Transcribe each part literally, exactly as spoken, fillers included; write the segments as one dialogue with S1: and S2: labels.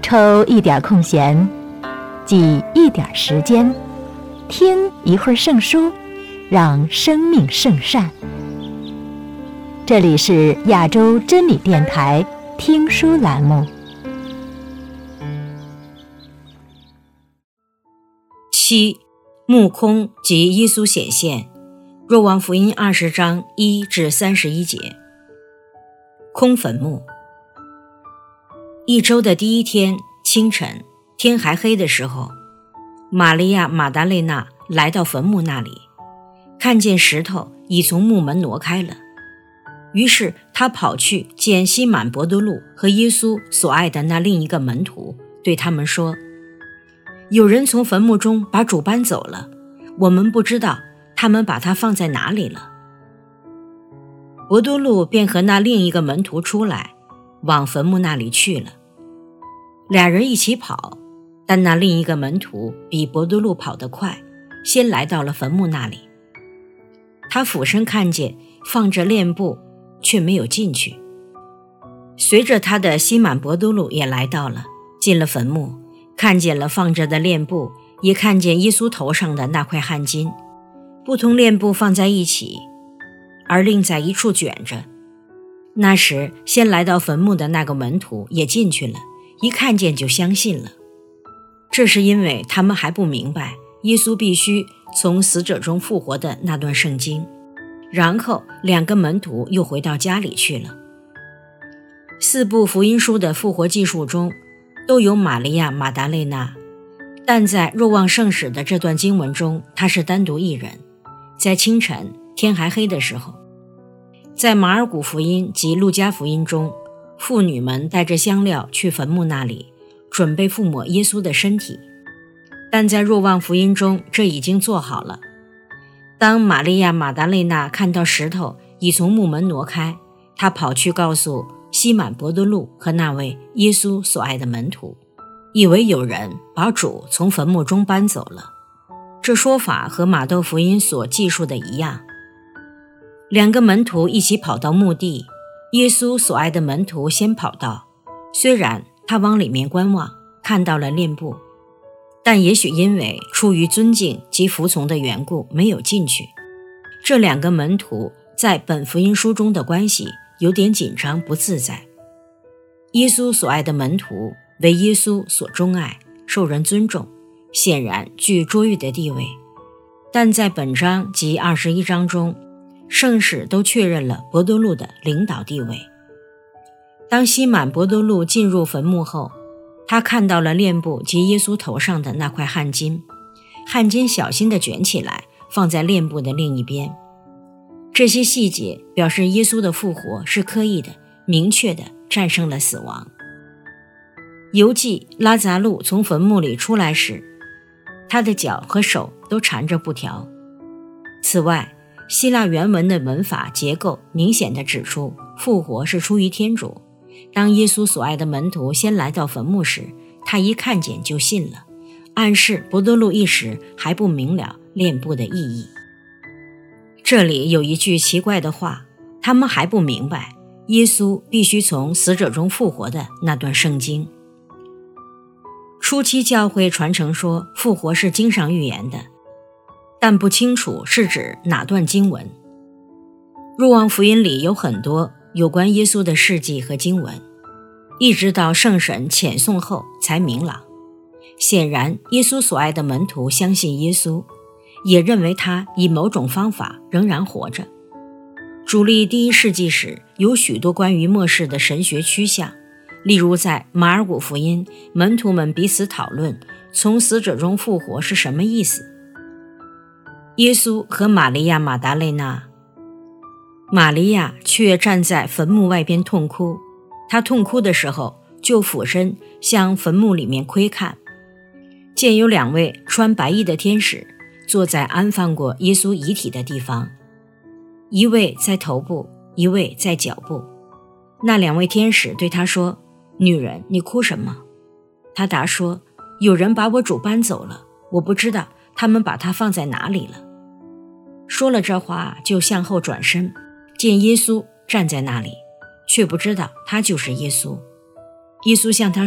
S1: 抽一点空闲，挤一点时间，听一会儿圣书，让生命圣善。这里是亚洲真理电台听书栏目。
S2: 七、目空及耶稣显现，若望福音二十章一至三十一节。空坟墓。一周的第一天清晨，天还黑的时候，玛利亚马达肋纳来到坟墓那里，看见石头已从墓门挪开了，于是他跑去见西满伯多禄和耶稣所爱的那另一个门徒，对他们说，有人从坟墓中把主搬走了，我们不知道他们把他放在哪里了。伯多禄便和那另一个门徒出来，往坟墓那里去了。俩人一起跑，但那另一个门徒比伯多禄跑得快，先来到了坟墓那里。他俯身看见放着殓布，却没有进去。随着他的西满伯多禄也来到了，进了坟墓，看见了放着的殓布，也看见耶稣头上的那块汗巾，不同殓布放在一起，而另在一处卷着。那时先来到坟墓的那个门徒也进去了，一看见就相信了。这是因为他们还不明白耶稣必须从死者中复活的那段圣经。然后两个门徒又回到家里去了。四部福音书的复活记述中都有玛利亚马达肋纳，但在若望圣史的这段经文中，他是单独一人。在清晨天还黑的时候，在马尔谷福音及路加福音中，妇女们带着香料去坟墓那里，准备覆抹耶稣的身体，但在若望福音中这已经做好了。当玛利亚马达肋纳看到石头已从墓门挪开，她跑去告诉西满伯多禄和那位耶稣所爱的门徒，以为有人把主从坟墓中搬走了。这说法和马窦福音所记述的一样。两个门徒一起跑到墓地，耶稣所爱的门徒先跑到，虽然他往里面观望，看到了殓布，但也许因为出于尊敬及服从的缘故没有进去。这两个门徒在本福音书中的关系有点紧张不自在。耶稣所爱的门徒为耶稣所钟爱，受人尊重，显然具卓越的地位，但在本章及二十一章中，圣史都确认了伯多禄的领导地位。当西满伯多禄进入坟墓后，他看到了殓布及耶稣头上的那块汗巾，汗巾小心地卷起来，放在殓布的另一边。这些细节表示耶稣的复活是刻意的、明确地战胜了死亡。犹记拉匝路从坟墓里出来时，他的脚和手都缠着布条。此外，希腊原文的文法结构明显地指出，复活是出于天主。当耶稣所爱的门徒先来到坟墓时，他一看见就信了，暗示伯多禄一时还不明了殓布的意义。这里有一句奇怪的话，他们还不明白耶稣必须从死者中复活的那段圣经。初期教会传承说复活是经上预言的，但不清楚是指哪段经文。若望福音里有很多有关耶稣的事迹和经文，一直到圣神遣送后才明朗。显然耶稣所爱的门徒相信耶稣，也认为他以某种方法仍然活着。主历第一世纪时有许多关于末世的神学趋向，例如在马尔谷福音，门徒们彼此讨论从死者中复活是什么意思。耶稣和玛利亚马达肋纳，玛利亚却站在坟墓外边痛哭，她痛哭的时候就俯身向坟墓里面窥看，见有两位穿白衣的天使坐在安放过耶稣遗体的地方，一位在头部，一位在脚部。那两位天使对他说，女人，你哭什么？他答说，有人把我主搬走了，我不知道他们把他放在哪里了。说了这话就向后转身，见耶稣站在那里，却不知道他就是耶稣。耶稣向他说，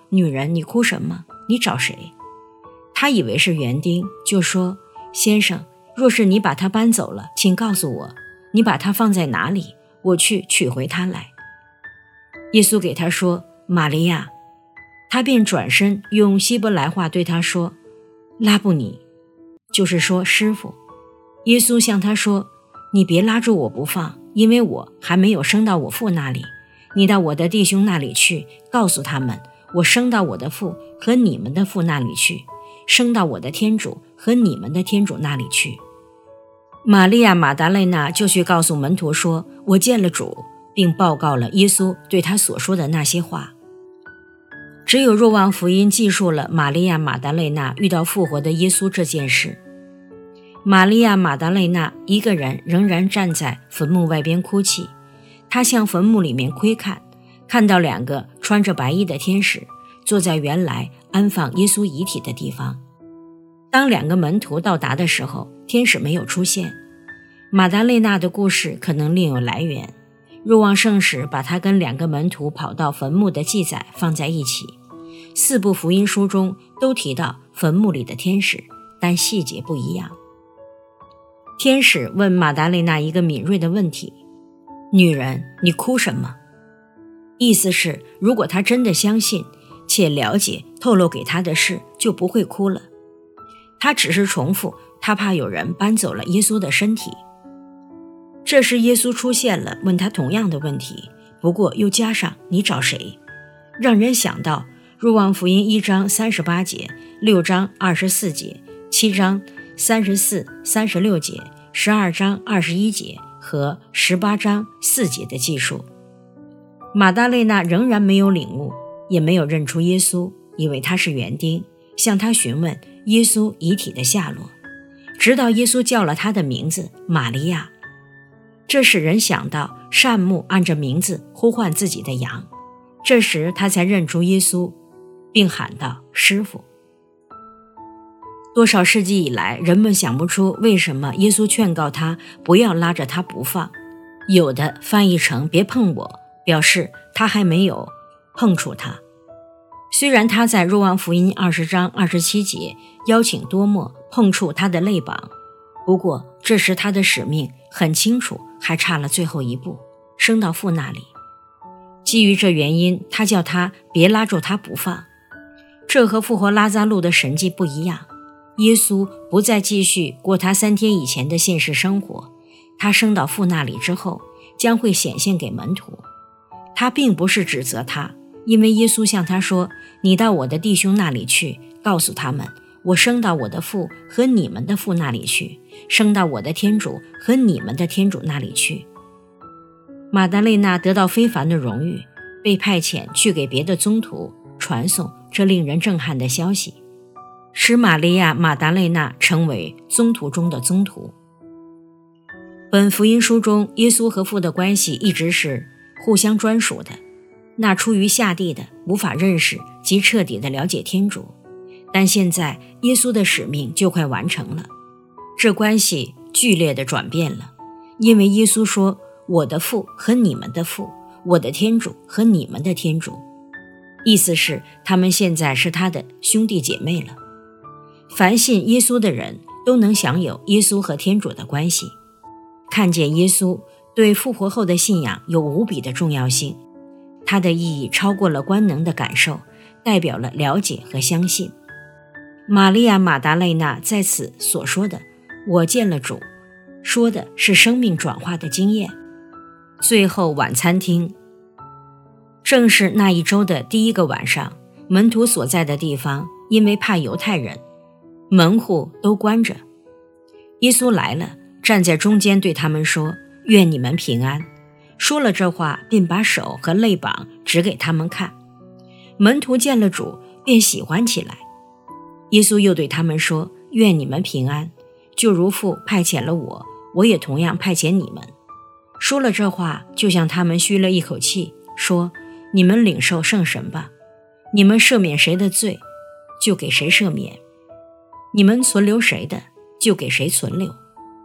S2: 女人，你哭什么？你找谁？他以为是园丁，就说，先生，若是你把他搬走了，请告诉我，你把他放在哪里，我去取回他来。耶稣给他说，玛利亚。他便转身用希伯来话对他说，拉布尼，就是说师傅。耶稣向他说，你别拉住我不放，因为我还没有升到我父那里。你到我的弟兄那里去，告诉他们，我升到我的父和你们的父那里去，升到我的天主和你们的天主那里去。玛利亚马达肋纳就去告诉门徒说，我见了主，并报告了耶稣对他所说的那些话。只有若望福音记述了玛利亚马达肋纳遇到复活的耶稣这件事。玛利亚马达肋纳一个人仍然站在坟墓外边哭泣，她向坟墓里面窥看，看到两个穿着白衣的天使坐在原来安放耶稣遗体的地方。当两个门徒到达的时候，天使没有出现。马达肋纳的故事可能另有来源，若望圣史把他跟两个门徒跑到坟墓的记载放在一起。四部福音书中都提到坟墓里的天使，但细节不一样。天使问马达肋纳一个敏锐的问题，女人，你哭什么？意思是，如果她真的相信且了解透露给她的事，就不会哭了。她只是重复，她怕有人搬走了耶稣的身体。这时耶稣出现了，问他同样的问题，不过又加上你找谁，让人想到若望福音一章三十八节、六章二十四节、七章三十四、三十六节、十二章二十一节和十八章四节的记述。马达肋纳仍然没有领悟，也没有认出耶稣，以为他是园丁，向他询问耶稣遗体的下落，直到耶稣叫了他的名字玛利亚。这使人想到善牧按着名字呼唤自己的羊，这时他才认出耶稣，并喊道，师傅。多少世纪以来，人们想不出为什么耶稣劝告他不要拉着他不放，有的翻译成别碰我，表示他还没有碰触他。虽然他在若望福音二十章二十七节邀请多默碰触他的肋膀，不过这时他的使命很清楚，还差了最后一步，升到父那里。基于这原因，他叫他别拉住他不放。这和复活拉扎路的神迹不一样，耶稣不再继续过他三天以前的现实生活，他升到父那里之后，将会显现给门徒。他并不是指责他，因为耶稣向他说，你到我的弟兄那里去，告诉他们，我升到我的父和你们的父那里去，升到我的天主和你们的天主那里去。马达肋纳得到非凡的荣誉，被派遣去给别的宗徒传送这令人震撼的消息，使玛利亚马达肋纳成为宗徒中的宗徒。本福音书中，耶稣和父的关系一直是互相专属的，那出于下地的无法认识及彻底的了解天主，但现在耶稣的使命就快完成了，这关系剧烈地转变了，因为耶稣说，我的父和你们的父，我的天主和你们的天主，意思是他们现在是他的兄弟姐妹了。凡信耶稣的人都能享有耶稣和天主的关系，看见耶稣对复活后的信仰有无比的重要性，它的意义超过了官能的感受，代表了了解和相信。玛利亚马达肋纳在此所说的我见了主，说的是生命转化的经验。最后晚餐厅，正是那一周的第一个晚上，门徒所在的地方因为怕犹太人，门户都关着。耶稣来了，站在中间对他们说，愿你们平安。说了这话，便把手和肋膀指给他们看。门徒见了主，便喜欢起来。耶稣又对他们说，愿你们平安，就如父派遣了我，我也同样派遣你们。说了这话，就向他们吁了一口气，说，你们领受圣神吧，你们赦免谁的罪，就给谁赦免，你们存留谁的，就给谁存留。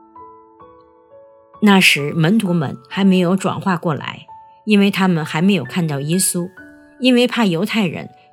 S2: 那时门徒们还没有转化过来，因为他们还没有看到耶稣，因为怕犹太人，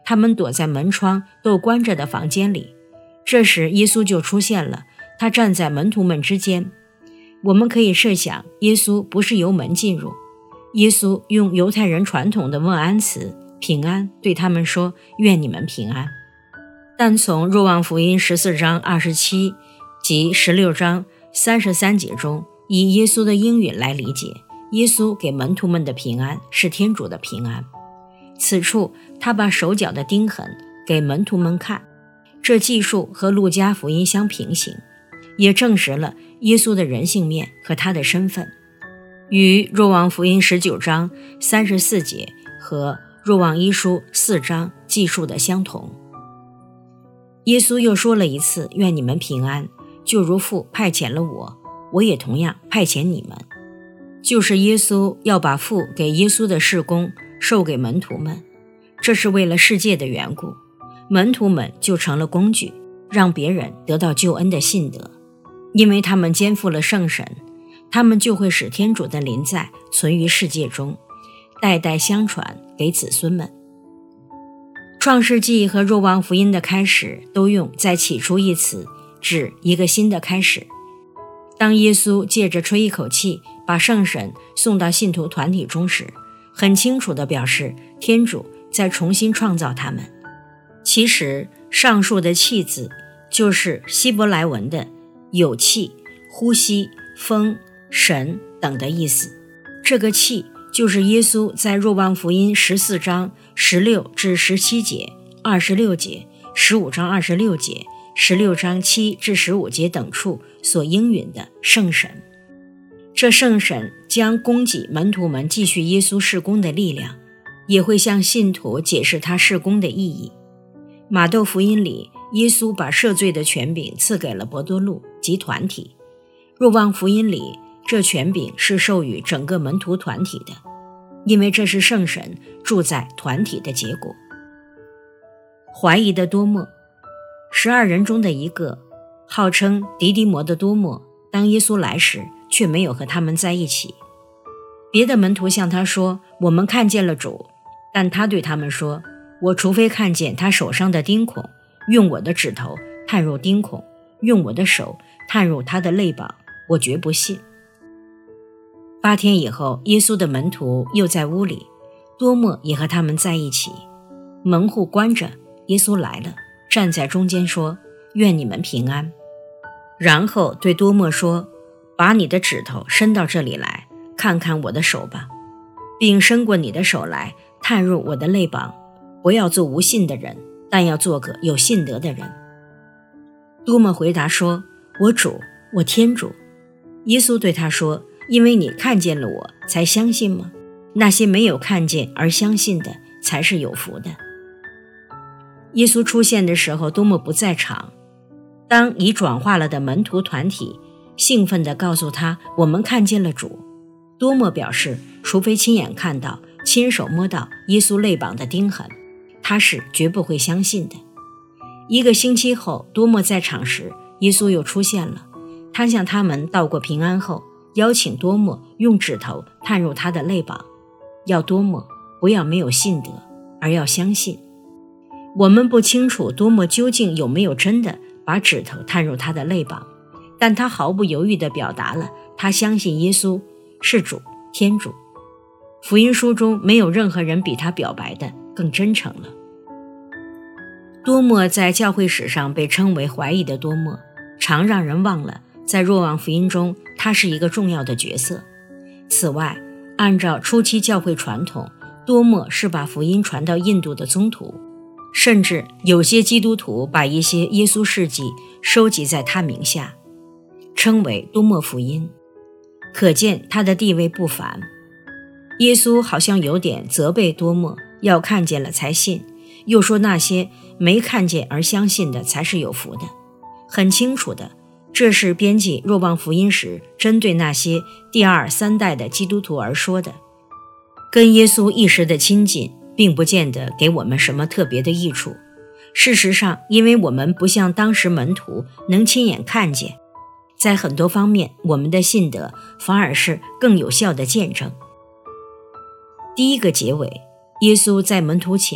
S2: 他们躲在门窗都关着的房间里。这时耶稣就出现了，他站在门徒们之间。我们可以设想，耶稣不是由门进入，耶稣用犹太人传统的问安词平安对他们说，愿你们平安。但从若望福音十四章二十七及十六章三十三节中，以耶稣的应允来理解，耶稣给门徒们的平安是天主的平安。此处他把手脚的钉痕给门徒们看，这记述和路加福音相平行，也证实了耶稣的人性面和他的身份，与若望福音十九章三十四节和若望一书四章记述的相同。耶稣又说了一次，愿你们平安，就如父派遣了我，我也同样派遣你们。就是耶稣要把父给耶稣的事工授给门徒们，这是为了世界的缘故，门徒们就成了工具，让别人得到救恩的信德。因为他们肩负了圣神，他们就会使天主的临在存于世界中，代代相传给子孙们。创世纪和若望福音的开始都用在起初一词，指一个新的开始。当耶稣借着吹一口气把圣神送到信徒团体中时，很清楚地表示天主在重新创造他们。其实上述的气字就是希伯来文的有气、呼吸、风、神等的意思。这个气就是耶稣在若望福音十四章十六至十七节、二十六节、十五章二十六节、十六章七至十五节等处所应允的圣神。这圣神将供给门徒们继续耶稣事工的力量，也会向信徒解释他事工的意义。马窦福音里，耶稣把赦罪的权柄赐给了伯多禄及团体。若望福音里，这权柄是授予整个门徒团体的，因为这是圣神住在团体的结果。怀疑的多默，十二人中的一个，号称迪迪摩的多默，当耶稣来时却没有和他们在一起。别的门徒向他说，我们看见了主，但他对他们说，我除非看见他手上的钉孔，用我的指头探入钉孔，用我的手探入他的肋膀，我绝不信。八天以后，耶稣的门徒又在屋里，多默也和他们在一起。门户关着，耶稣来了，站在中间说，愿你们平安。然后对多默说，把你的指头伸到这里来，看看我的手吧，并伸过你的手来，探入我的肋膀，不要做无信的人，但要做个有信德的人。多默回答说，我主，我天主。耶稣对他说，因为你看见了我才相信吗？那些没有看见而相信的才是有福的。耶稣出现的时候，多默不在场。当已转化了的门徒团体兴奋地告诉他，我们看见了主，多默表示，除非亲眼看到、亲手摸到耶稣肋膀的钉痕，他是绝不会相信的。一个星期后，多默在场时，耶稣又出现了。他向他们道过平安后，邀请多默用指头探入他的肋膀，要多默不要没有信德，而要相信。我们不清楚多默究竟有没有真的把指头探入他的肋膀，但他毫不犹豫地表达了他相信耶稣是主、天主。福音书中没有任何人比他表白的更真诚了。多默在教会史上被称为怀疑的多默，常让人忘了在若望福音中他是一个重要的角色。此外，按照初期教会传统，多默是把福音传到印度的宗徒，甚至有些基督徒把一些耶稣事迹收集在他名下，称为多默福音，可见他的地位不凡。耶稣好像有点责备多默，要看见了才信，又说那些没看见而相信的才是有福的。很清楚的，这是编辑若望福音时针对那些第二三代的基督徒而说的。跟耶稣一时的亲近并不见得给我们什么特别的益处。事实上，因为我们不像当时门徒能亲眼看见，在很多方面我们的信德反而是更有效的见证。第一个结尾，耶稣在门徒前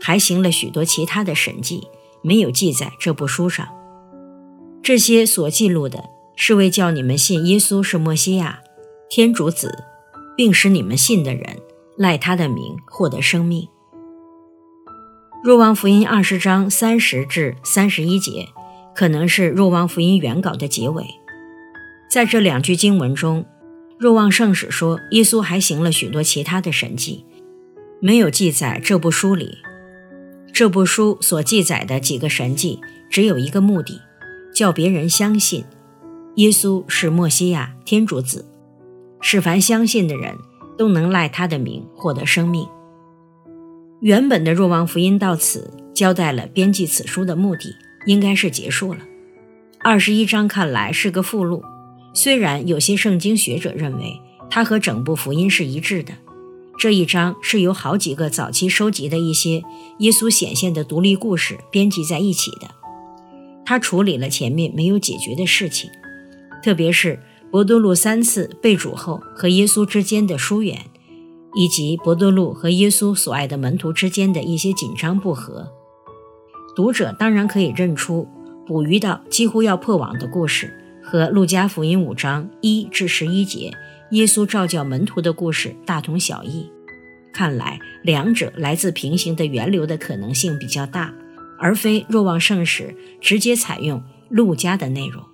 S2: 还行了许多其他的神迹，没有记在这部书上。这些所记录的是为叫你们信耶稣是默西亚，天主子，并使你们信的人赖他的名获得生命。若望福音二十章三十至三十一节可能是若望福音原稿的结尾。在这两句经文中，若望圣史说耶稣还行了许多其他的神迹，没有记在这部书里。这部书所记载的几个神迹只有一个目的，叫别人相信耶稣是默西亚，天主子，使凡相信的人都能赖他的名获得生命。原本的若望福音到此交代了编辑此书的目的，应该是结束了。二十一章看来是个附录，虽然有些圣经学者认为它和整部福音是一致的。这一章是由好几个早期收集的一些耶稣显现的独立故事编辑在一起的。他处理了前面没有解决的事情，特别是伯多禄三次被主后和耶稣之间的疏远，以及伯多禄和耶稣所爱的门徒之间的一些紧张不和。读者当然可以认出捕鱼到几乎要破网的故事和路加福音五章一至十一节耶稣召教门徒的故事大同小异。看来两者来自平行的源流的可能性比较大，而非若望圣史直接采用路加的内容。